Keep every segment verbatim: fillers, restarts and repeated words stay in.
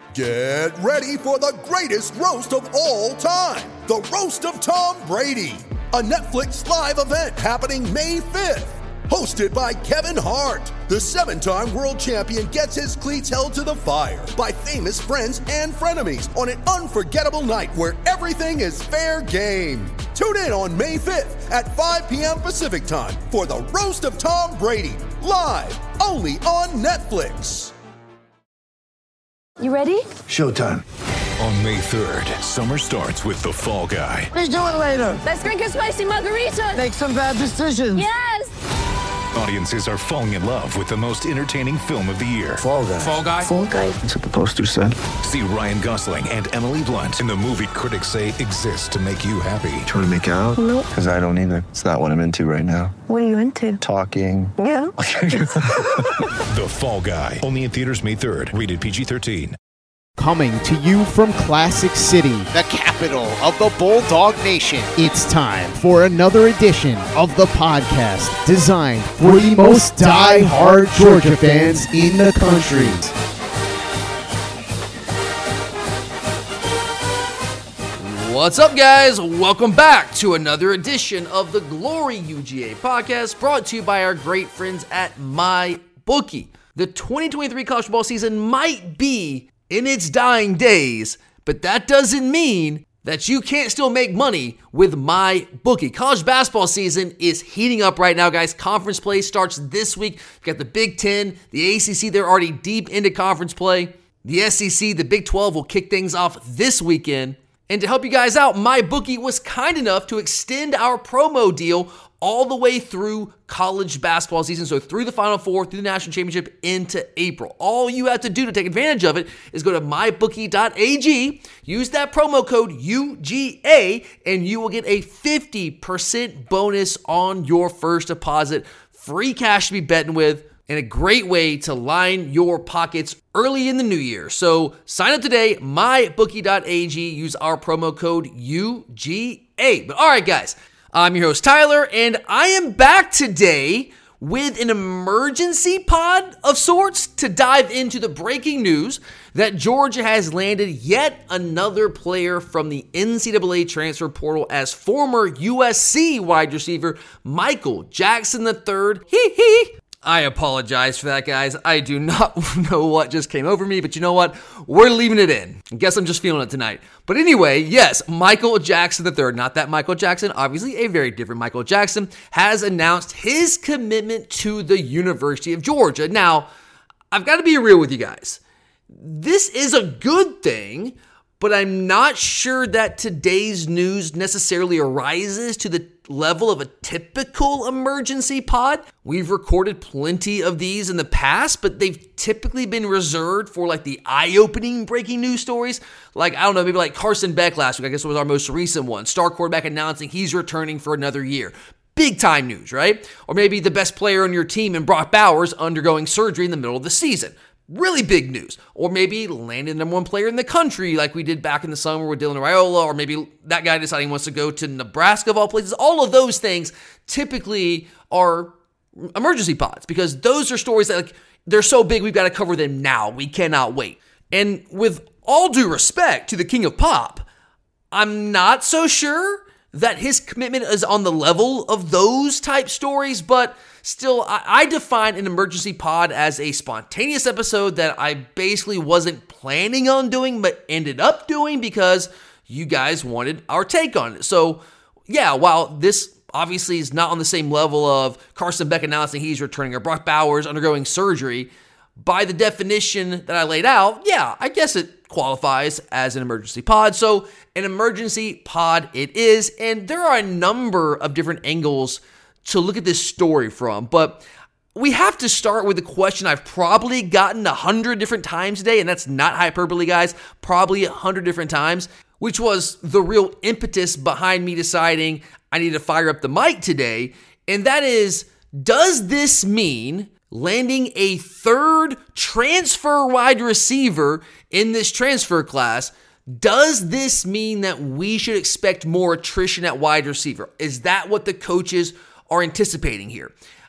Get ready for the greatest roast of all time, the Roast of Tom Brady, a Netflix live event happening May fifth. Hosted by Kevin Hart, the seven-time world champion gets his cleats held to the fire by famous friends and frenemies on an unforgettable night where everything is fair game. Tune in on May fifth at five p.m. Pacific time for the Roast of Tom Brady, live only on Netflix. You ready? Showtime. On May third, summer starts with The Fall Guy. Let's do it later. Let's drink a spicy margarita. Make some bad decisions. Yes! Audiences are falling in love with the most entertaining film of the year. Fall Guy. Fall Guy? Fall Guy. That's what the poster said. See Ryan Gosling and Emily Blunt in the movie critics say exists to make you happy. Trying to make it out? Nope. Because I don't either. It's not what I'm into right now. What are you into? Talking. Yeah. The Fall Guy. Only in theaters May third. Rated P G thirteen. Coming to you from Classic City, the capital of the Bulldog Nation. It's time for another edition of the podcast designed for the most die-hard Georgia fans in the country. What's up, guys? Welcome back to another edition of the Glory U G A podcast, brought to you by our great friends at MyBookie. The twenty twenty-three college football season might be in its dying days, but that doesn't mean that you can't still make money with MyBookie. College basketball season is heating up right now, guys. Conference play starts this week. We've got the Big Ten, the A C C, they're already deep into conference play. The S E C, the Big twelve will kick things off this weekend. And to help you guys out, MyBookie was kind enough to extend our promo deal all the way through college basketball season, so through the Final Four, through the National Championship, into April. All you have to do to take advantage of it is go to my bookie dot a g, use that promo code U G A, and you will get a fifty percent bonus on your first deposit. Free cash to be betting with, and a great way to line your pockets early in the new year. So sign up today, my bookie dot a g, use our promo code U G A. But all right, guys, I'm your host, Tyler, and I am back today with an emergency pod of sorts to dive into the breaking news that Georgia has landed yet another player from the N C double A transfer portal as former U S C wide receiver Michael Jackson the third. Hee hee. I apologize for that, guys. I do not know what just came over me, but you know what? We're leaving it in. I guess I'm just feeling it tonight. But anyway, yes, Michael Jackson the third, not that Michael Jackson, obviously a very different Michael Jackson, has announced his commitment to the University of Georgia. Now, I've got to be real with you guys. This is a good thing, but I'm not sure that today's news necessarily arises to the level of a typical emergency pod. We've recorded plenty of these in the past, but they've typically been reserved for like the eye-opening breaking news stories. Like, I don't know, maybe like Carson Beck last week, I guess was our most recent one. Star quarterback announcing he's returning for another year. Big time news, right? Or maybe the best player on your team in Brock Bowers undergoing surgery in the middle of the season. Really big news. Or maybe landing the number one player in the country like we did back in the summer with Dylan Raiola, or maybe that guy deciding he wants to go to Nebraska of all places. All of those things typically are emergency pods because those are stories that, like, they're so big we've got to cover them now. We cannot wait. And with all due respect to the King of Pop, I'm not so sure that his commitment is on the level of those type stories, but still, I, I define an emergency pod as a spontaneous episode that I basically wasn't planning on doing, but ended up doing because you guys wanted our take on it. So yeah, while this obviously is not on the same level of Carson Beck announcing he's returning or Brock Bowers undergoing surgery, by the definition that I laid out, yeah, I guess it qualifies as an emergency pod. So an emergency pod it is, and there are a number of different angles to look at this story from, but we have to start with the question I've probably gotten a hundred different times today, and that's not hyperbole, guys, probably a hundred different times, which was the real impetus behind me deciding I need to fire up the mic today, and that is, does this mean landing a third transfer wide receiver in this transfer class? Does this mean that we should expect more attrition at wide receiver? Is that what the coaches are anticipating here?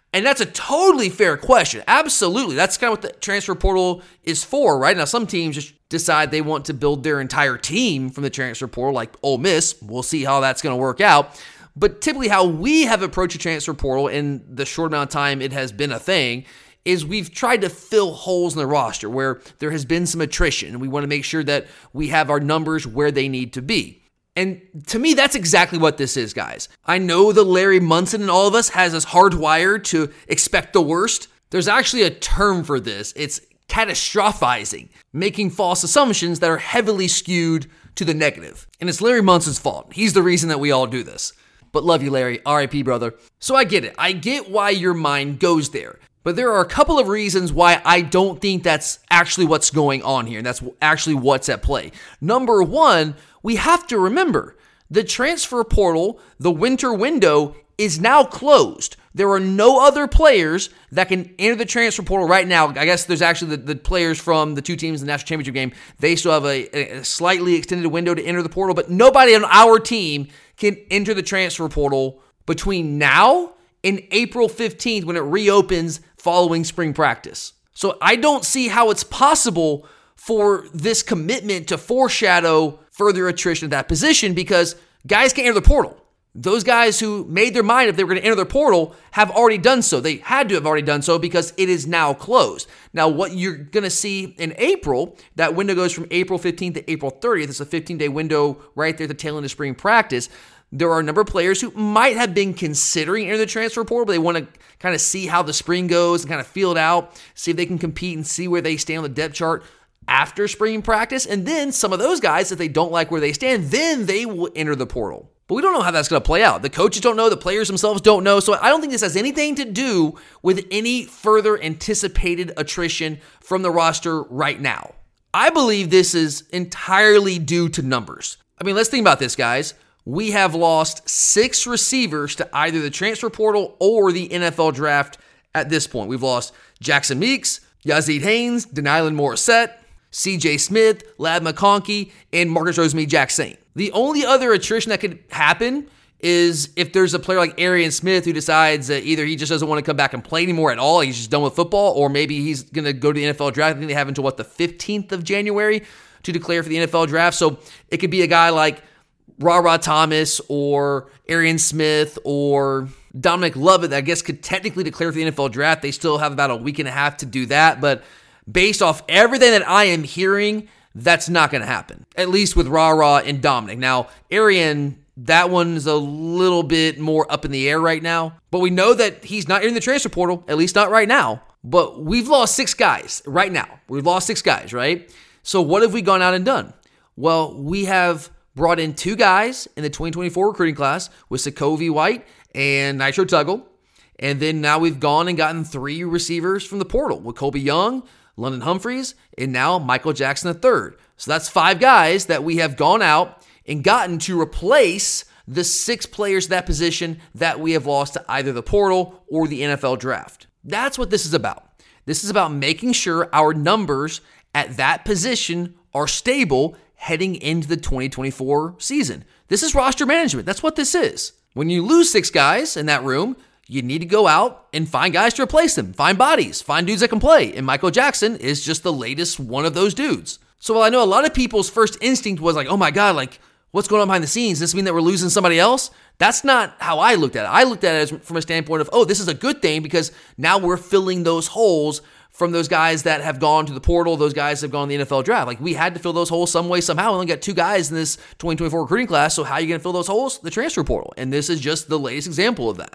And that's a totally fair question. Absolutely. That's kind of what the transfer portal is for, right? Now, some teams just decide they want to build their entire team from the transfer portal, like Ole Miss. We'll see how that's going to work out. But typically how we have approached the transfer portal in the short amount of time it has been a thing is we've tried to fill holes in the roster where there has been some attrition, and we want to make sure that we have our numbers where they need to be. And to me, that's exactly what this is, guys. I know that Larry Munson and all of us has us hardwired to expect the worst. There's actually a term for this. It's catastrophizing, making false assumptions that are heavily skewed to the negative. And it's Larry Munson's fault. He's the reason that we all do this. But love you, Larry. R I P, brother. So I get it. I get why your mind goes there. But there are a couple of reasons why I don't think that's actually what's going on here, and that's actually what's at play. Number one, we have to remember the transfer portal, the winter window, is now closed. There are no other players that can enter the transfer portal right now. I guess there's actually the, the players from the two teams in the national championship game. They still have a, a slightly extended window to enter the portal, but nobody on our team can enter the transfer portal between now and April fifteenth when it reopens following spring practice. So I don't see how it's possible for this commitment to foreshadow further attrition at that position because guys can't enter the portal. Those guys who made their mind if they were going to enter the portal have already done so. They had to have already done so because it is now closed. Now, what you're going to see in April, that window goes from April fifteenth to April thirtieth. It's a fifteen-day window right there at the tail end of spring practice. There are a number of players who might have been considering entering the transfer portal, but they want to kind of see how the spring goes and kind of feel it out, see if they can compete and see where they stand on the depth chart after spring practice. And then some of those guys, if they don't like where they stand, then they will enter the portal. But we don't know how that's going to play out. The coaches don't know. The players themselves don't know. So I don't think this has anything to do with any further anticipated attrition from the roster right now. I believe this is entirely due to numbers. I mean, let's think about this, guys. We have lost six receivers to either the transfer portal or the N F L draft at this point. We've lost Jackson Meeks, Yazeed Haynes, Denylin Morissette, C J Smith, Ladd McConkey, and Marcus Rosemy-Jack Saint. The only other attrition that could happen is if there's a player like Arian Smith who decides that either he just doesn't want to come back and play anymore at all, he's just done with football, or maybe he's going to go to the N F L draft. I think they have until, what, the fifteenth of January to declare for the N F L draft. So it could be a guy like Ra-Ra Thomas or Arian Smith or Dominic Lovett that I guess could technically declare for the N F L draft. They still have about a week and a half to do that, but based off everything that I am hearing, that's not going to happen, at least with Ra-Ra and Dominic. Now, Arian, that one's a little bit more up in the air right now, but we know that he's not in the transfer portal, at least not right now. But we've lost six guys right now. We've lost six guys, right? So what have we gone out and done? Well, we have brought in two guys in the twenty twenty-four recruiting class with Sokovie White and Nitro Tuggle. And then now we've gone and gotten three receivers from the portal with Colby Young, London Humphreys, and now Michael Jackson the third. So that's five guys that we have gone out and gotten to replace the six players at that position that we have lost to either the portal or the N F L draft. That's what this is about. This is about making sure our numbers at that position are stable heading into the twenty twenty-four season. This is roster management. That's what this is. When you lose six guys in that room, you need to go out and find guys to replace them, find bodies, find dudes that can play. And Michael Jackson is just the latest one of those dudes. So while I know a lot of people's first instinct was like, oh my God, like what's going on behind the scenes? Does this mean that we're losing somebody else? That's not how I looked at it. I looked at it as from a standpoint of, oh, this is a good thing because now we're filling those holes from those guys that have gone to the portal, those guys have gone to the N F L draft. Like we had to fill those holes some way, somehow. We only got two guys in this twenty twenty-four recruiting class. So how are you going to fill those holes? The transfer portal. And this is just the latest example of that.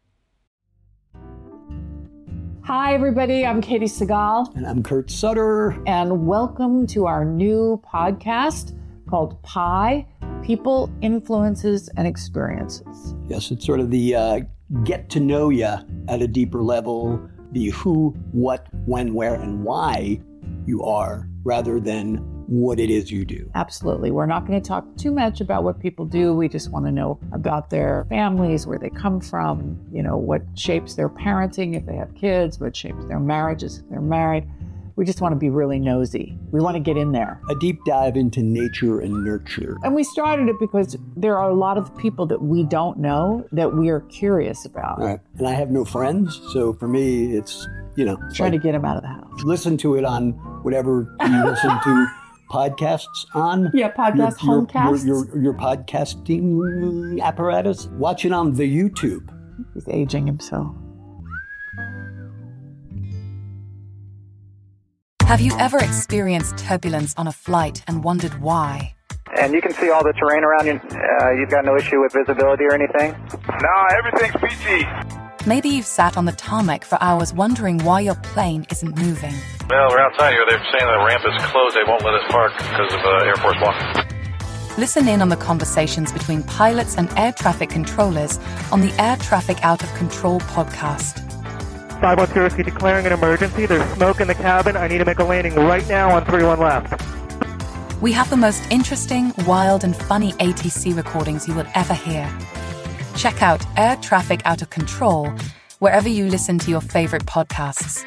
Hi, everybody. I'm Katie Segal. And I'm Kurt Sutter. And welcome to our new podcast called Pi, People, Influences, and Experiences. Yes, it's sort of the uh, get to know you at a deeper level, the who, what, when, where, and why you are, rather than what it is you do. Absolutely. We're not going to talk too much about what people do. We just want to know about their families, where they come from, you know, what shapes their parenting if they have kids, what shapes their marriages if they're married. We just want to be really nosy. We want to get in there. A deep dive into nature and nurture. And we started it because there are a lot of people that we don't know that we are curious about. All right. And I have no friends, so for me, it's, you know. It's Trying like, to get them out of the house. Listen to it on whatever you listen to podcasts on. Yeah, podcast, your, your, homecasts. Your, your, your podcasting apparatus. Watch it on the YouTube. He's aging himself. Have you ever experienced turbulence on a flight and wondered why? And you can see all the terrain around you. Uh, you've got no issue with visibility or anything? No, everything's peachy. Maybe you've sat on the tarmac for hours wondering why your plane isn't moving. Well, we're outside here. They're saying the ramp is closed. They won't let us park because of uh, Air Force One. Listen in on the conversations between pilots and air traffic controllers on the Air Traffic Out of Control podcast. five one zero, declaring an emergency. There's smoke in the cabin. I need to make a landing right now on three one left. We have the most interesting, wild, and funny A T C recordings you will ever hear. Check out Air Traffic Out of Control wherever you listen to your favorite podcasts.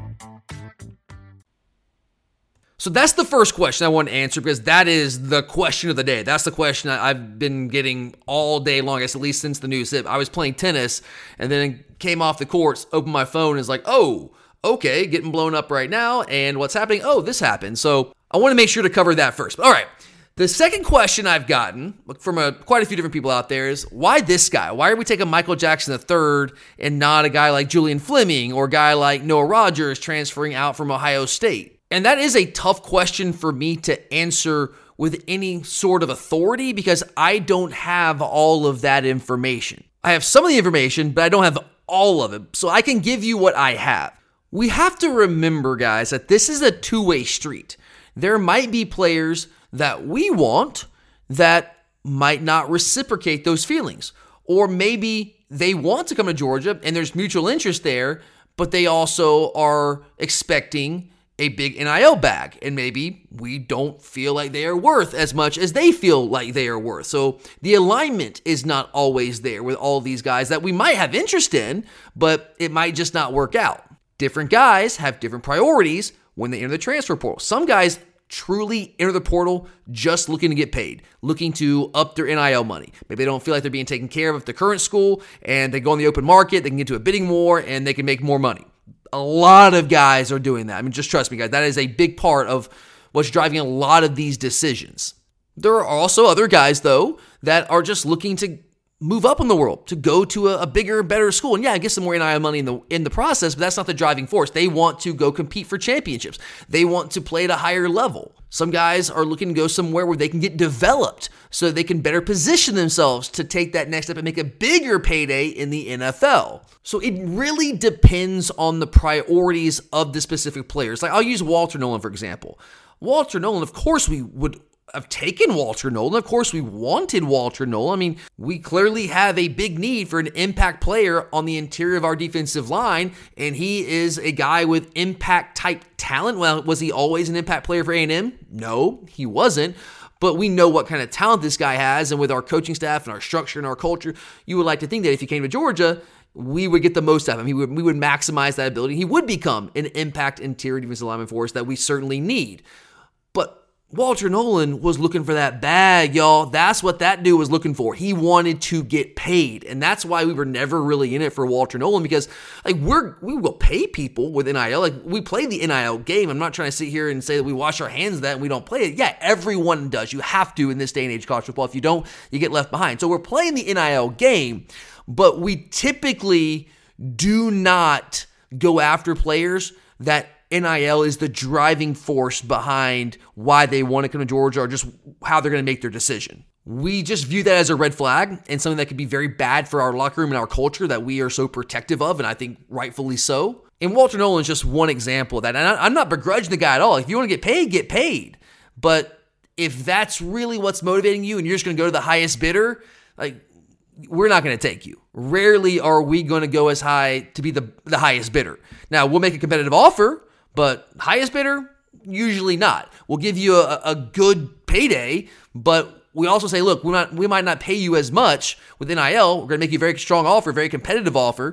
So that's the first question I want to answer, because that is the question of the day. That's the question I've been getting all day long, I guess at least since the news hit. I was playing tennis and then came off the courts, opened my phone, and is like, oh, okay, getting blown up right now, and what's happening? Oh, this happened. So I want to make sure to cover that first. All right. The second question I've gotten from a, quite a few different people out there is, why this guy? Why are we taking Michael Jackson the third and not a guy like Julian Fleming or a guy like Noah Rogers transferring out from Ohio State? And that is a tough question for me to answer with any sort of authority, because I don't have all of that information. I have some of the information, but I don't have all of it. So I can give you what I have. We have to remember, guys, that this is a two-way street. There might be players that we want that might not reciprocate those feelings. Or maybe they want to come to Georgia and there's mutual interest there, but they also are expecting a big N I L bag, and maybe we don't feel like they are worth as much as they feel like they are worth. So the alignment is not always there with all these guys that we might have interest in, but it might just not work out. Different guys have different priorities when they enter the transfer portal. Some guys truly enter the portal just looking to get paid, looking to up their N I L money. Maybe they don't feel like they're being taken care of at the current school, and they go on the open market, they can get to a bidding war, and they can make more money. A lot of guys are doing that. I mean, just trust me, guys. That is a big part of what's driving a lot of these decisions. There are also other guys, though, that are just looking to move up in the world, to go to a, a bigger, better school. And yeah, get some more N I L money in the in the process, but that's not the driving force. They want to go compete for championships. They want to play at a higher level. Some guys are looking to go somewhere where they can get developed so they can better position themselves to take that next step and make a bigger payday in the N F L. So it really depends on the priorities of the specific players. Like, I'll use Walter Nolen, for example. Walter Nolen, of course we would have taken Walter Nolen. Of course we wanted Walter Nolen. I mean, we clearly have a big need for an impact player on the interior of our defensive line, and he is a guy with impact type talent. Well, was he always an impact player for A and M? No, he wasn't. But we know what kind of talent this guy has, and with our coaching staff and our structure and our culture, you would like to think that if he came to Georgia, we would get the most out of him. He would, we would maximize that ability. He would become an impact interior defensive lineman for us that we certainly need. But Walter Nolen was looking for that bag, y'all. That's what that dude was looking for. He wanted to get paid, and that's why we were never really in it for Walter Nolen, because like we're we will pay people with N I L. Like, we play the N I L game. I'm not trying to sit here and say that we wash our hands of that and we don't play it. Yeah, everyone does. You have to in this day and age of college football. If you don't, you get left behind. So we're playing the N I L game, but we typically do not go after players that N I L is the driving force behind why they want to come to Georgia, or just how they're going to make their decision. We just view that as a red flag and something that could be very bad for our locker room and our culture that we are so protective of, and I think rightfully so. And Walter Nolen is just one example of that. And I'm not begrudging the guy at all. If you want to get paid, get paid. But if that's really what's motivating you and you're just going to go to the highest bidder, like, we're not going to take you. Rarely are we going to go as high to be the, the highest bidder. Now, we'll make a competitive offer, but highest bidder, usually not. We'll give you a, a good payday, but we also say, look, we might, we might not pay you as much with N I L. We're going to make you a very strong offer, very competitive offer,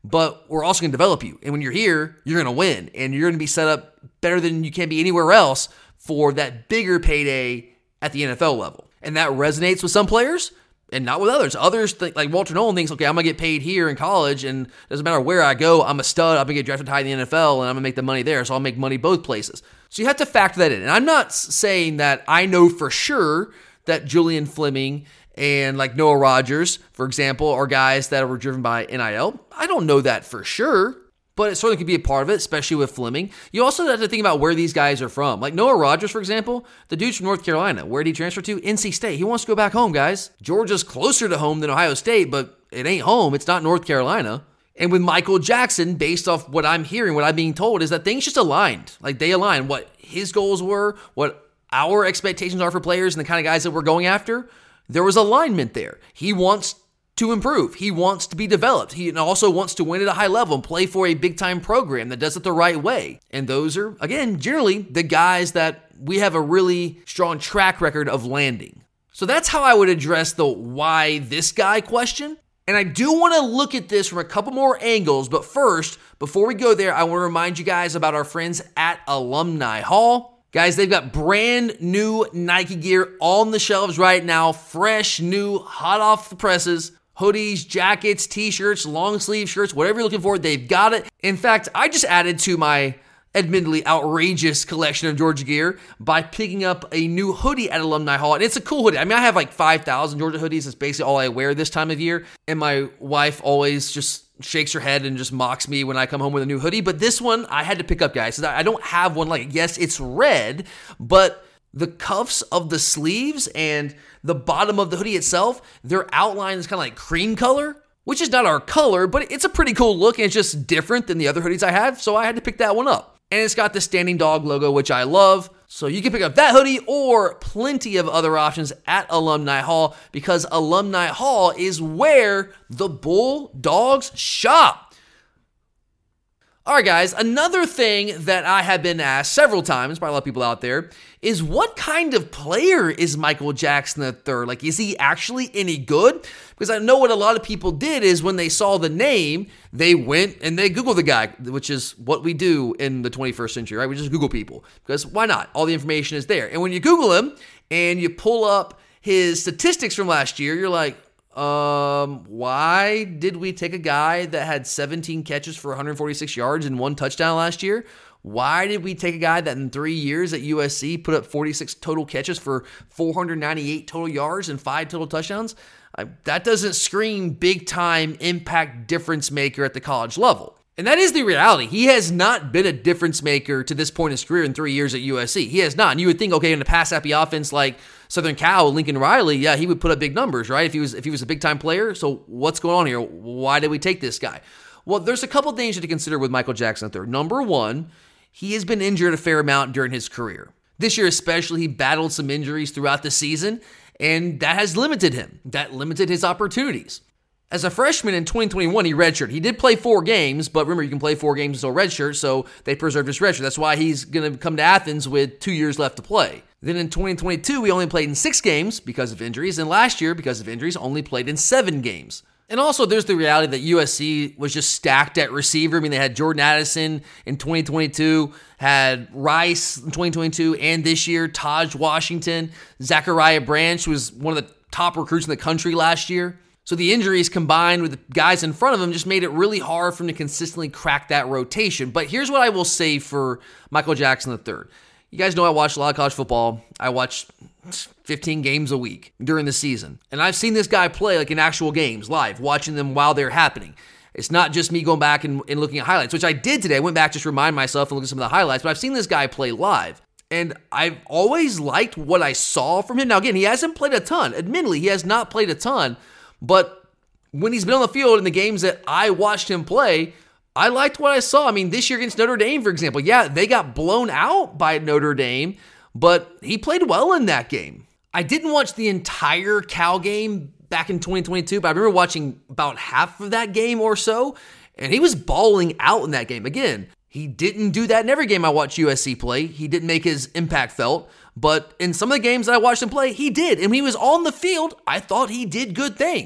but we're also going to develop you. And when you're here, you're going to win, and you're going to be set up better than you can be anywhere else for that bigger payday at the N F L level. And that resonates with some players and not with others. Others, think, like Walter Nolan, thinks, okay, I'm going to get paid here in college, and it doesn't matter where I go, I'm a stud, I'm going to get drafted high in the N F L, and I'm going to make the money there, so I'll make money both places. So you have to factor that in. And I'm not saying that I know for sure that Julian Fleming and like Noah Rogers, for example, are guys that were driven by N I L. I don't know that for sure, but it certainly could be a part of it, especially with Fleming. You also have to think about where these guys are from. Like Noah Rogers, for example, the dude's from North Carolina. Where did he transfer to? N C State. He wants to go back home, guys. Georgia's closer to home than Ohio State, but it ain't home. It's not North Carolina. And with Michael Jackson, based off what I'm hearing, what I'm being told, is that things just aligned. Like they aligned. What his goals were, what our expectations are for players and the kind of guys that we're going after, there was alignment there. He wants to improve. He wants to be developed. He also wants to win at a high level and play for a big-time program that does it the right way. And those are, again, generally the guys that we have a really strong track record of landing. So that's how I would address the why this guy question. And I do want to look at this from a couple more angles, but first, before we go there, I want to remind you guys about our friends at Alumni Hall. Guys, they've got brand new Nike gear on the shelves right now, fresh, new, hot off the presses. Hoodies, jackets, t-shirts, long sleeve shirts, whatever you're looking for, they've got it. In fact, I just added to my admittedly outrageous collection of Georgia gear by picking up a new hoodie at Alumni Hall. And it's a cool hoodie. I mean, I have like five thousand Georgia hoodies. It's basically all I wear this time of year. And my wife always just shakes her head and just mocks me when I come home with a new hoodie. But this one I had to pick up, guys. I don't have one like it. Yes, it's red, but the cuffs of the sleeves and the bottom of the hoodie itself, their outline is kind of like cream color, which is not our color, but it's a pretty cool look, and it's just different than the other hoodies I have, so I had to pick that one up. And it's got the Standing Dog logo, which I love. So you can pick up that hoodie or plenty of other options at Alumni Hall, because Alumni Hall is where the Bulldogs shop. All right, guys, another thing that I have been asked several times by a lot of people out there is, what kind of player is Michael Jackson the third? Like, is he actually any good? Because I know what a lot of people did is when they saw the name, they went and they Googled the guy, which is what we do in the twenty-first century, right? We just Google people, because why not? All the information is there. And when you Google him and you pull up his statistics from last year, you're like, Um, why did we take a guy that had seventeen catches for one hundred forty-six yards and one touchdown last year? Why did we take a guy that in three years at U S C put up forty-six total catches for four hundred ninety-eight total yards and five total touchdowns? I, that doesn't scream big-time impact difference maker at the college level. And that is the reality. He has not been a difference maker to this point in his career in three years at U S C. He has not. And you would think, okay, in a pass-happy offense like Southern Cal, Lincoln Riley, yeah, he would put up big numbers, right? If he was if he was a big-time player. So what's going on here? Why did we take this guy? Well, there's a couple things to consider with Michael Jackson the third. Number one, he has been injured a fair amount during his career. This year especially, he battled some injuries throughout the season, and that has limited him. That limited his opportunities. As a freshman in twenty twenty-one, he redshirted. He did play four games, but remember, you can play four games until redshirt, so they preserved his redshirt. That's why he's going to come to Athens with two years left to play. Then in twenty twenty-two, he only played in six games because of injuries, and last year, because of injuries, only played in seven games. And also, there's the reality that U S C was just stacked at receiver. I mean, they had Jordan Addison in twenty twenty-two, had Rice in twenty twenty-two, and this year, Taj Washington, Zachariah Branch was one of the top recruits in the country last year. So the injuries combined with the guys in front of him just made it really hard for him to consistently crack that rotation. But here's what I will say for Michael Jackson the third. You guys know I watch a lot of college football. I watch fifteen games a week during the season. And I've seen this guy play like in actual games, live, watching them while they're happening. It's not just me going back and, and looking at highlights, which I did today. I went back just to remind myself and look at some of the highlights. But I've seen this guy play live. And I've always liked what I saw from him. Now, again, he hasn't played a ton. Admittedly, he has not played a ton. But when he's been on the field in the games that I watched him play, I liked what I saw. I mean, this year against Notre Dame, for example, yeah, they got blown out by Notre Dame, but he played well in that game. I didn't watch the entire Cal game back in twenty twenty-two, but I remember watching about half of that game or so, and he was balling out in that game. Again, he didn't do that in every game I watched U S C play. He didn't make his impact felt. But in some of the games that I watched him play, he did. And when he was on the field, I thought he did good things.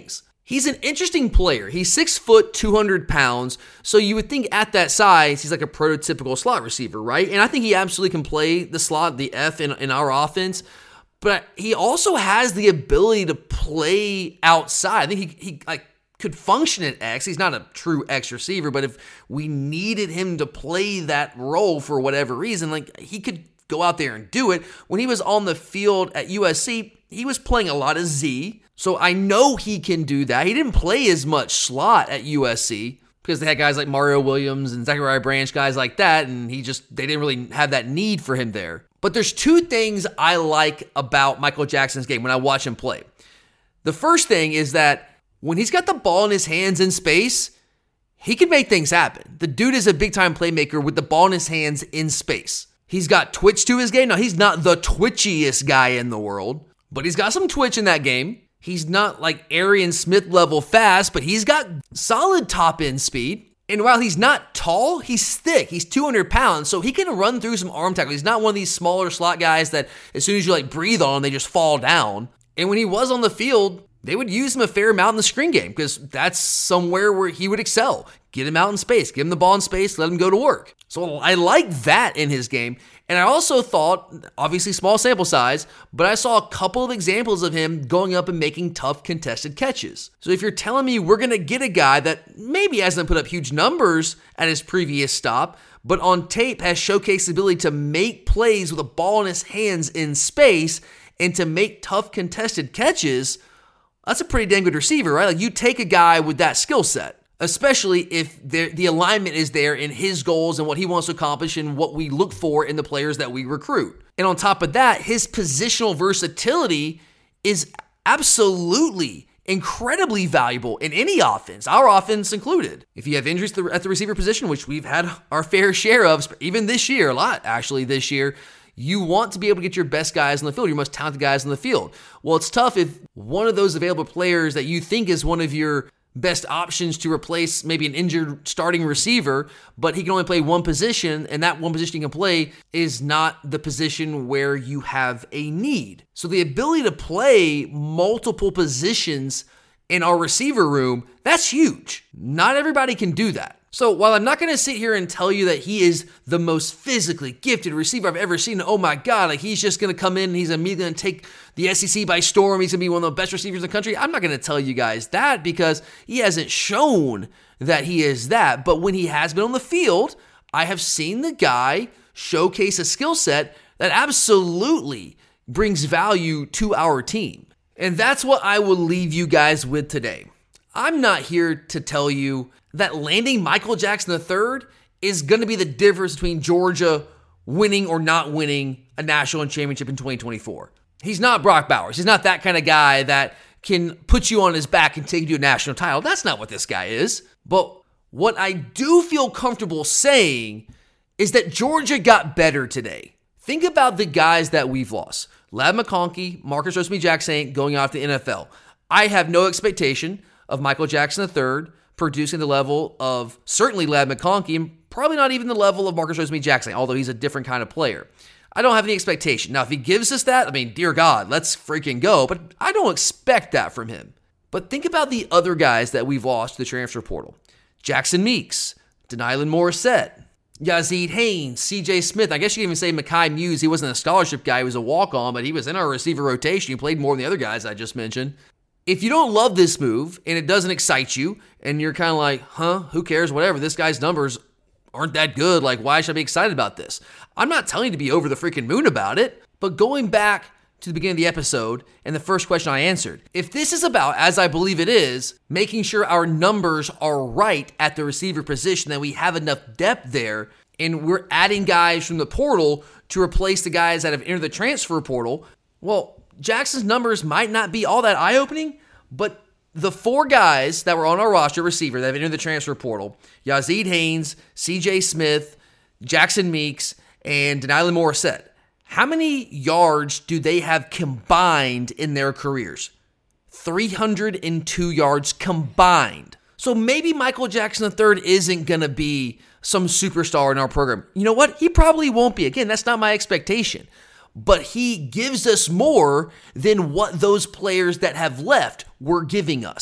He's an interesting player. He's six foot, two hundred pounds. So you would think at that size, he's like a prototypical slot receiver, right? And I think he absolutely can play the slot, the F in, in our offense. But he also has the ability to play outside. I think he, he like could function at X. He's not a true X receiver, but if we needed him to play that role for whatever reason, like he could go out there and do it. When he was on the field at U S C, he was playing a lot of Z. So I know he can do that. He didn't play as much slot at U S C because they had guys like Mario Williams and Zachariah Branch, guys like that, and he just they didn't really have that need for him there. But there's two things I like about Michael Jackson's game when I watch him play. The first thing is that when he's got the ball in his hands in space, he can make things happen. The dude is a big-time playmaker with the ball in his hands in space. He's got twitch to his game. Now, he's not the twitchiest guy in the world, but he's got some twitch in that game. He's not like Arian Smith level fast, but he's got solid top end speed. And while he's not tall, he's thick. He's two hundred pounds, so he can run through some arm tackles. He's not one of these smaller slot guys that as soon as you like breathe on them, they just fall down. And when he was on the field, they would use him a fair amount in the screen game because that's somewhere where he would excel. Get him out in space, give him the ball in space, let him go to work. So I like that in his game. And I also thought, obviously small sample size, but I saw a couple of examples of him going up and making tough contested catches. So if you're telling me we're going to get a guy that maybe hasn't put up huge numbers at his previous stop, but on tape has showcased the ability to make plays with a ball in his hands in space and to make tough contested catches, that's a pretty dang good receiver, right? Like you take a guy with that skill set. Especially if the alignment is there in his goals and what he wants to accomplish and what we look for in the players that we recruit. And on top of that, his positional versatility is absolutely incredibly valuable in any offense, our offense included. If you have injuries at the receiver position, which we've had our fair share of, even this year, a lot actually this year, you want to be able to get your best guys on the field, your most talented guys on the field. Well, it's tough if one of those available players that you think is one of your best options to replace maybe an injured starting receiver, but he can only play one position, and that one position he can play is not the position where you have a need. So the ability to play multiple positions in our receiver room, that's huge. Not everybody can do that. So while I'm not going to sit here and tell you that he is the most physically gifted receiver I've ever seen, oh my God, like he's just going to come in and he's immediately going to take the S E C by storm, he's going to be one of the best receivers in the country, I'm not going to tell you guys that because he hasn't shown that he is that. But when he has been on the field, I have seen the guy showcase a skill set that absolutely brings value to our team. And that's what I will leave you guys with today. I'm not here to tell you that landing Michael Jackson the third is going to be the difference between Georgia winning or not winning a national championship in twenty twenty-four. He's not Brock Bowers. He's not that kind of guy that can put you on his back and take you to a national title. That's not what this guy is. But what I do feel comfortable saying is that Georgia got better today. Think about the guys that we've lost. Ladd McConkey, Marcus Rosemy-Jacksaint going off the N F L. I have no expectation of Michael Jackson the third producing the level of certainly Ladd McConkey and probably not even the level of Marcus Rosemy-Jacksaint, although he's a different kind of player. I don't have any expectation. Now, if he gives us that, I mean, dear God, let's freaking go, but I don't expect that from him. But think about the other guys that we've lost to the transfer portal. Jackson Meeks, Denylon Morissette, Yazeed Haynes, C J Smith. I guess you can even say Mekhi Muse. He wasn't a scholarship guy. He was a walk-on, but he was in our receiver rotation. He played more than the other guys I just mentioned. If you don't love this move and it doesn't excite you and you're kind of like, huh, who cares, whatever, this guy's numbers aren't that good, like why should I be excited about this? I'm not telling you to be over the freaking moon about it, but going back to the beginning of the episode and the first question I answered, if this is about, as I believe it is, making sure our numbers are right at the receiver position, that we have enough depth there, and we're adding guys from the portal to replace the guys that have entered the transfer portal, well, Jackson's numbers might not be all that eye-opening, but the four guys that were on our roster, receiver, that have entered the transfer portal, Yazeed Haynes, C J Smith, Jackson Meeks, and Denylon Morissette, how many yards do they have combined in their careers? three hundred two yards combined. So maybe Michael Jackson the third isn't going to be some superstar in our program. You know what? He probably won't be. Again, that's not my expectation. But he gives us more than what those players that have left were giving us.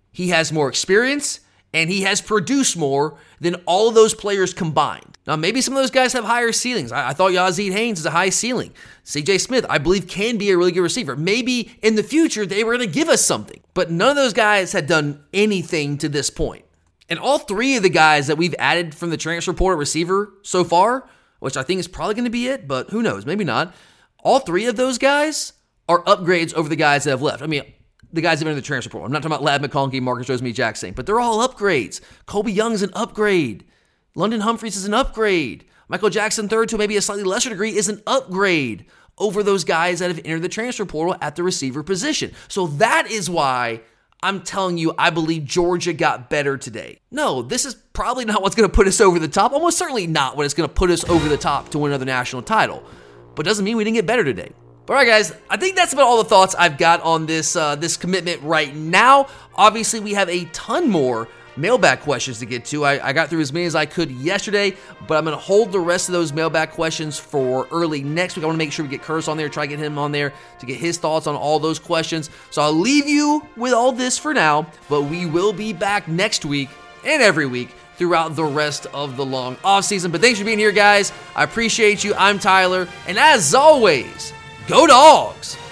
He has more experience, and he has produced more than all of those players combined. Now, maybe some of those guys have higher ceilings. I, I thought Yazeed Haynes is a high ceiling. C J Smith, I believe, can be a really good receiver. Maybe in the future, they were going to give us something. But none of those guys had done anything to this point. And all three of the guys that we've added from the transfer portal receiver so far, which I think is probably going to be it, but who knows, maybe not. All three of those guys are upgrades over the guys that have left. I mean, the guys that have been in the transfer portal. I'm not talking about Lad McConkey, Marcus Rosemy-Jackson, but they're all upgrades. Colby Young's an upgrade. London Humphreys is an upgrade. Michael Jackson the third, to maybe a slightly lesser degree, is an upgrade over those guys that have entered the transfer portal at the receiver position. So that is why I'm telling you, I believe Georgia got better today. No, this is probably not what's going to put us over the top. Almost certainly not what is going to put us over the top to win another national title. But doesn't mean we didn't get better today. All right, guys, I think that's about all the thoughts I've got on this uh, this commitment right now. Obviously, we have a ton more mailbag questions to get to. I, I got through as many as I could yesterday, but I'm going to hold the rest of those mailbag questions for early next week. I want to make sure we get Curtis on there, try to get him on there to get his thoughts on all those questions. So I'll leave you with all this for now, but we will be back next week and every week throughout the rest of the long offseason. But thanks for being here, guys. I appreciate you. I'm Tyler, and as always, go Dogs!